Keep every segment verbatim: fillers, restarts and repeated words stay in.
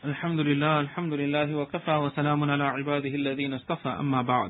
Alhamdulillah, Alhamdulillah, wa kafa wa salamun ala ibadihi alladhina istafa, amma ba'd.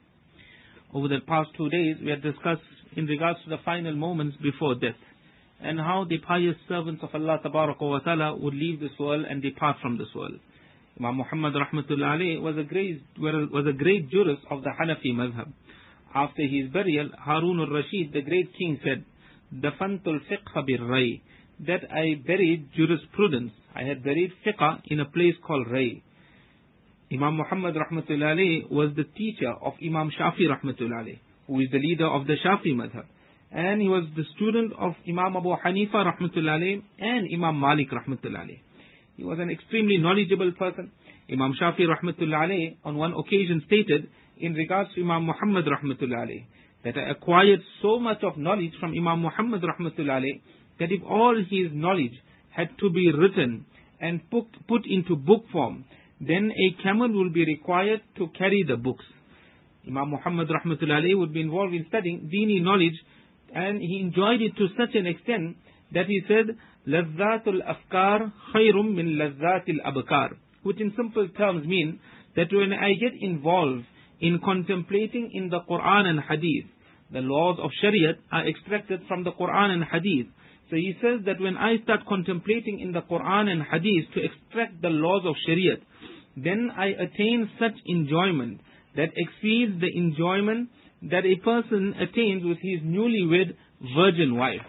Over the past two days, we have discussed in regards to the final moments before death, and how the pious servants of Allah Tabaraka wa Ta'ala would leave this world and depart from this world. Imam Muhammad rahmatullah alayhi was a great, was a great jurist of the Hanafi madhab. After his burial, Harun al-Rashid, the great king, said, Dafantul fiqh bir-ray, that I buried jurisprudence. I had buried fiqh in a place called Ray. Imam Muhammad rahmatullah alayhi was the teacher of Imam Shafi rahmatullah alayhi, who is the leader of the Shafi madhab. And he was the student of Imam Abu Hanifa rahmatullah alayhi and Imam Malik rahmatullah alayhi. He was an extremely knowledgeable person. Imam Shafi rahmatullah alayhi on one occasion stated in regards to Imam Muhammad rahmatullah alayhi that I acquired so much of knowledge from Imam Muhammad rahmatullah alayhi that if all his knowledge had to be written and put, put into book form, then a camel will be required to carry the books. Imam Muhammad rahmatullah alayhi would be involved in studying Dini knowledge, and he enjoyed it to such an extent that he said, Lazzatul afkar khayrum min lazzatil abkar, which in simple terms mean that when I get involved in contemplating in the Quran and Hadith, the laws of Shariat are extracted from the Quran and Hadith. So he says that when I start contemplating in the Quran and Hadith to extract the laws of Shariat, then I attain such enjoyment that exceeds the enjoyment that a person attains with his newlywed virgin wife.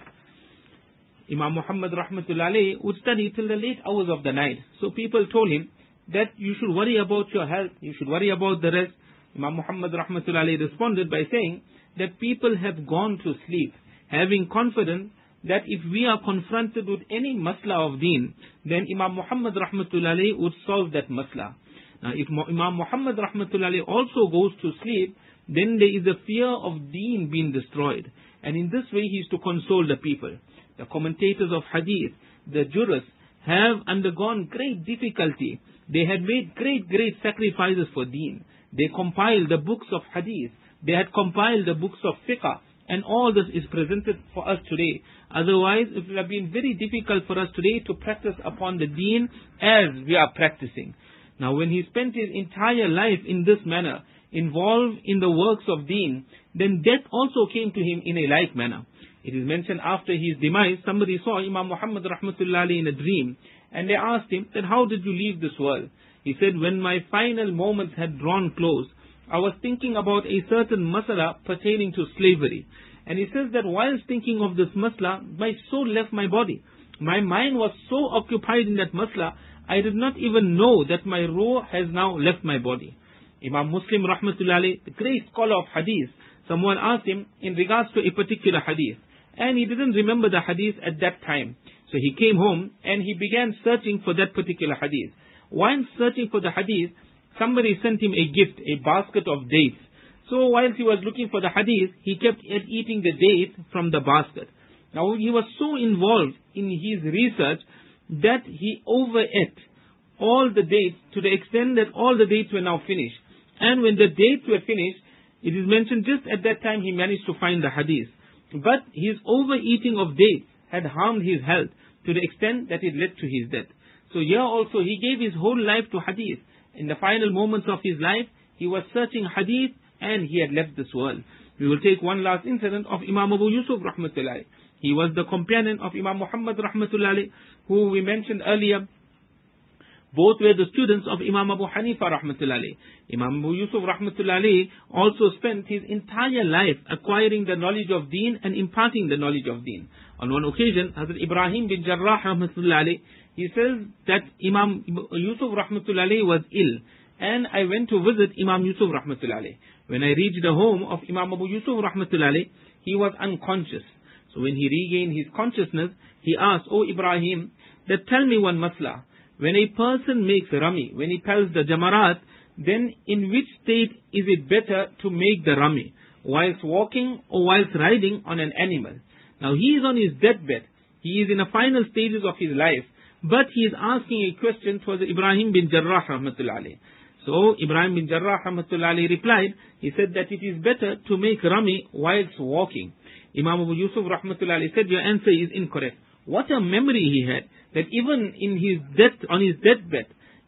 Imam Muhammad rahmatullah alayhi would study till the late hours of the night. So people told him that you should worry about your health, you should worry about the rest. Imam Muhammad rahmatullah alayhi responded by saying that people have gone to sleep, having confidence that if we are confronted with any masla of deen, then Imam Muhammad rahmatullah alayhi would solve that masla. Now if Imam Muhammad rahmatullah alayhi also goes to sleep, then there is a fear of deen being destroyed. And in this way he is to console the people. The commentators of hadith, the jurists, have undergone great difficulty. They had made great, great sacrifices for deen. They compiled the books of hadith. They had compiled the books of fiqh. And all this is presented for us today. Otherwise, it would have been very difficult for us today to practice upon the deen as we are practicing. Now, when he spent his entire life in this manner, involved in the works of deen, then death also came to him in a like manner. It is mentioned after his demise, somebody saw Imam Muhammad rahmatullah alayhi in a dream, and they asked him that how did you leave this world? He said, when my final moments had drawn close, I was thinking about a certain masala pertaining to slavery. And he says that whilst thinking of this masla, my soul left my body. My mind was so occupied in that masla, I did not even know that my ruh has now left my body. Imam Muslim rahmatullah alayhi, the great scholar of hadith, someone asked him in regards to a particular hadith, and he didn't remember the hadith at that time. So he came home and he began searching for that particular hadith. While searching for the hadith, somebody sent him a gift, a basket of dates. So while he was looking for the hadith, he kept eating the dates from the basket. Now he was so involved in his research that he overate all the dates to the extent that all the dates were now finished. And when the dates were finished, it is mentioned just at that time he managed to find the hadith. But his overeating of dates had harmed his health to the extent that it led to his death. So here also he gave his whole life to hadith. In the final moments of his life, he was searching hadith and he had left this world. We will take one last incident of Imam Abu Yusuf rahmatullah. He was the companion of Imam Muhammad rahmatullah, who we mentioned earlier. Both were the students of Imam Abu Hanifa rahmatullah. Imam Abu Yusuf rahmatullah also spent his entire life acquiring the knowledge of deen and imparting the knowledge of deen. On one occasion, Hazrat Ibrahim bin Jarrah rahmatullah, he says that Imam Yusuf rahmatullah was ill, and I went to visit Imam Yusuf rahmatullah. When I reached the home of Imam Abu Yusuf rahmatullah, he was unconscious. So when he regained his consciousness, he asked, "O Ibrahim, that tell me one masla. When a person makes rami, when he pelts the jamarat, then in which state is it better to make the rami? Whilst walking or whilst riding on an animal?" Now he is on his deathbed. He is in the final stages of his life. But he is asking a question towards Ibrahim bin Jarrah rahmatullah. So Ibrahim bin Jarrah rahmatullah replied, he said that it is better to make rami whilst walking. Imam Abu Yusuf rahmatullah said, your answer is incorrect. What a memory he had, that even in his death, on his deathbed,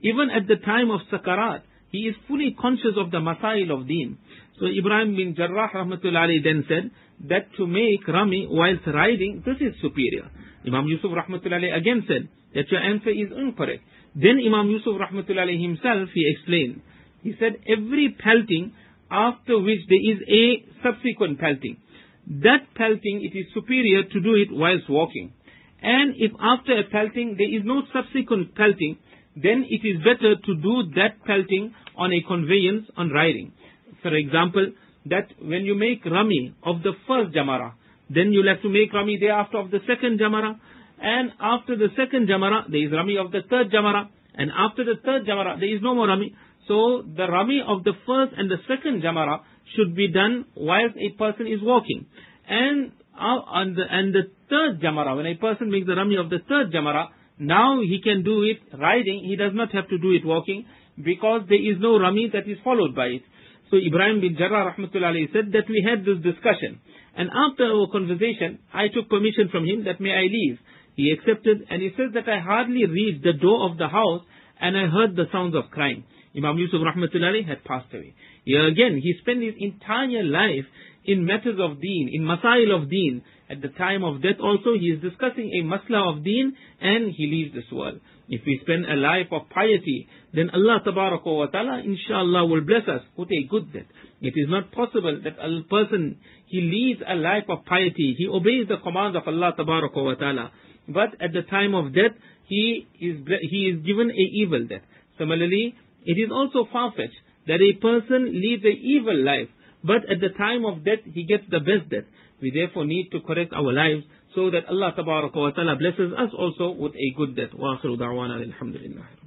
Even at the time of Sakarat, he is fully conscious of the masail of deen. So Ibrahim bin Jarrah rahmatullahi alayhi then said that to make Rami whilst riding, this is superior. Imam Yusuf rahmatullahi alayhi again said that your answer is incorrect. Then Imam Yusuf rahmatullahi alayhi himself, he explained. He said every pelting after which there is a subsequent pelting, that pelting, it is superior to do it whilst walking. And if after a pelting there is no subsequent pelting, then it is better to do that pelting on a conveyance, on riding. For example, that when you make Rami of the first Jamara, then you'll have to make Rami thereafter of the second Jamara. And after the second Jamara, there is Rami of the third Jamara. And after the third Jamara, there is no more Rami. So the Rami of the first and the second Jamara should be done whilst a person is walking. And, uh, on the, and the third Jamara, when a person makes the Rami of the third Jamara, now he can do it riding. He does not have to do it walking, because there is no Rami that is followed by it. So Ibrahim bin Jarrah rahmatullahi said that we had this discussion. And after our conversation, I took permission from him that may I leave. He accepted, and he says that I hardly reached the door of the house and I heard the sounds of crying. Imam Yusuf rahmatullahi had passed away. Here again, he spent his entire life in matters of deen, in masail of deen. At the time of death also, he is discussing a masla of deen, and he leaves this world. If we spend a life of piety, then Allah tabaraka wa ta'ala inshallah will bless us with a good death. It is not possible that a person, he leads a life of piety, he obeys the commands of Allah tabaraka wa ta'ala, but at the time of death, he is, he is given a evil death. Similarly, it is also far-fetched that a person leads an evil life, but at the time of death, he gets the best death. We therefore need to correct our lives so that Allah tabaraka wa ta'ala blesses us also with a good death. Wa akhiru da'wana alhamdulillah.